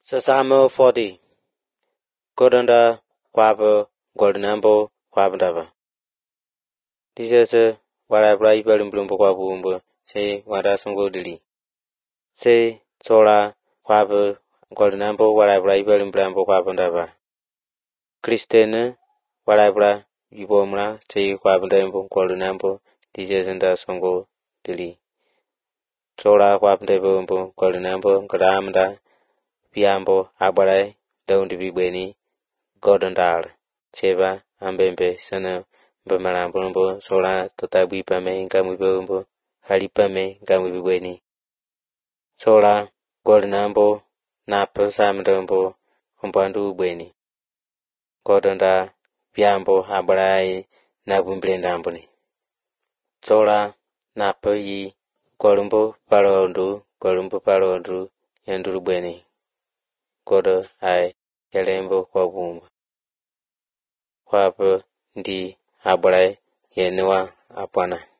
Sasamo 40. Kodanda Quapo Goldenambo Quabandava. This is what I write in Blumbo Quabumbo, say what I songo dili. Say Sola Quapo Goldenambo, what I write in Blambo Quabandava. Christian, what I write, Yubomra, say Quabandambo Goldenambo, this is in the songo dili. Sola Quabandambo Goldenambo, Gramda. Piambo abarai daun dibi bweni godondal cheba ambembe sana bamarambo sola tatabi pame ngamu bombo hali pame ngamu bweni sola godonambo napa samdombo ombandu bweni godonda piambo abarai nabumblendambo ni sola napa yi golumbo palondu yanduru bweni Kodo ai yalembo kwa bumba. Wapo ndi abarai yenua apana.